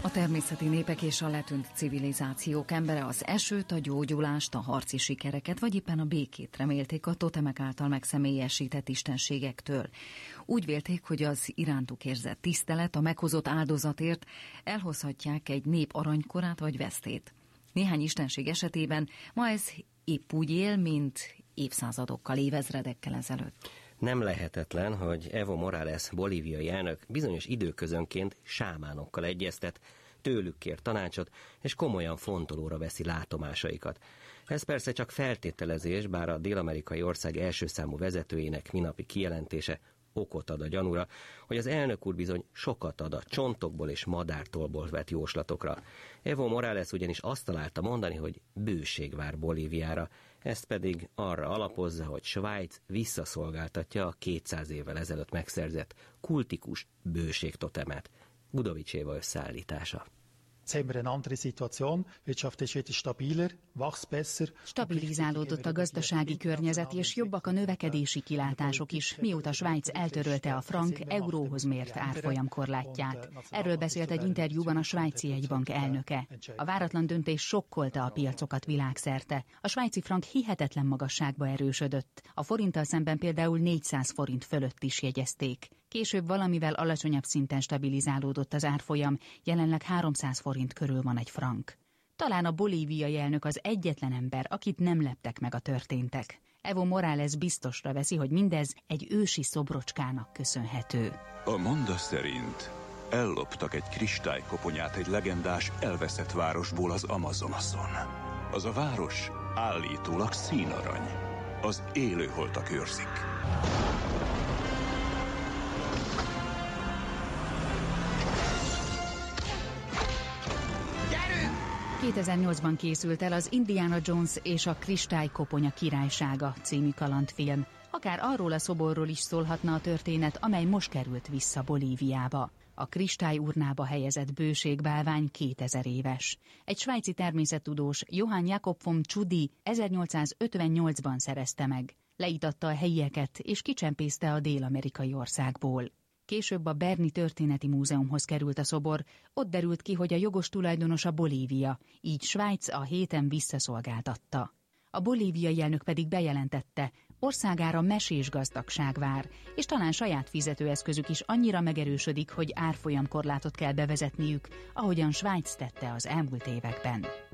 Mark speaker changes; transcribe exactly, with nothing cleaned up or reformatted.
Speaker 1: A természeti népek és a letűnt civilizációk embere az esőt, a gyógyulást, a harci sikereket, vagy éppen a békét remélték a totemek által megszemélyesített istenségektől. Úgy vélték, hogy az irántuk érzett tisztelet, a meghozott áldozatért elhozhatják egy nép aranykorát vagy vesztét. Néhány istenség esetében ma ez épp úgy él, mint évszázadokkal, évezredekkel ezelőtt.
Speaker 2: Nem lehetetlen, hogy Evo Morales bolíviai elnök bizonyos időközönként sámánokkal egyeztet, tőlük kér tanácsot, és komolyan fontolóra veszi látomásaikat. Ez persze csak feltételezés, bár a dél-amerikai ország első számú vezetőjének minapi kijelentése okot ad a gyanúra, hogy az elnök úr bizony sokat ad a csontokból és madártólból vett jóslatokra. Evo Morales ugyanis azt találta mondani, hogy bőség vár Bolíviára, ezt pedig arra alapozza, hogy Svájc visszaszolgáltatja a kétszáz évvel ezelőtt megszerzett kultikus bőségtotemet. Gudovics Éva összeállítása.
Speaker 3: Stabilizálódott a gazdasági környezet, és jobbak a növekedési kilátások is, mióta Svájc eltörölte a frank euróhoz mért árfolyamkorlátját. Erről beszélt egy interjúban a svájci jegybank elnöke. A váratlan döntés sokkolta a piacokat világszerte. A svájci frank hihetetlen magasságba erősödött. A forinttal szemben például négyszáz forint fölött is jegyezték. Később valamivel alacsonyabb szinten stabilizálódott az árfolyam, jelenleg háromszáz forint körül van egy frank. Talán a bolíviai elnök az egyetlen ember, akit nem leptek meg a történtek. Evo Morales biztosra veszi, hogy mindez egy ősi szobrocskának köszönhető.
Speaker 4: A monda szerint elloptak egy kristálykoponyát egy legendás elveszett városból az Amazonason. Az a város állítólag színarany. Az élőholtak őrzik.
Speaker 3: kétezer-nyolcban készült el az Indiana Jones és a Kristálykoponya királysága című kalandfilm. Akár arról a szoborról is szólhatna a történet, amely most került vissza Bolíviába. A kristályurnába helyezett bőségbálvány kétezer éves. Egy svájci természettudós, Johann Jakob von Tschudi ezernyolcszázötvennyolcban szerezte meg. Leítatta a helyieket és kicsempészte a dél-amerikai országból. Később a Berni Történeti Múzeumhoz került a szobor, ott derült ki, hogy a jogos tulajdonosa Bolívia, így Svájc a héten visszaszolgáltatta. A bolíviai elnök pedig bejelentette, országára mesés gazdagság vár, és talán saját fizetőeszközük is annyira megerősödik, hogy árfolyamkorlátot kell bevezetniük, ahogyan Svájc tette az elmúlt években.